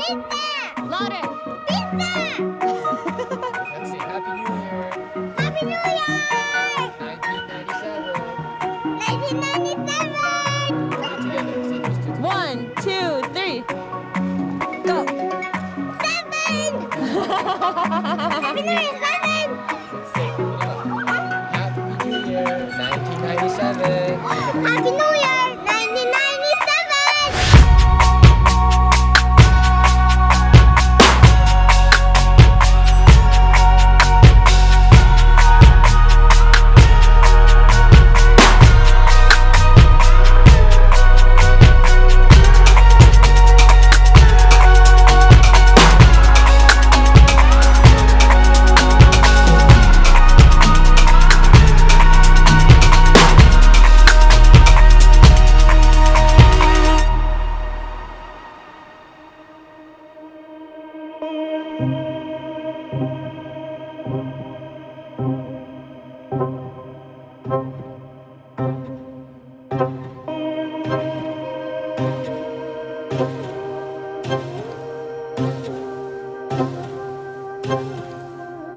Louder. Let's say Happy New Year. Happy New Year! 1997. 1997! Do it together. Say those two. 1, 2, 3. Go. 7! Happy New Year, 7! Let's say Happy New Year. 1997. Happy New Year, 1997! Thank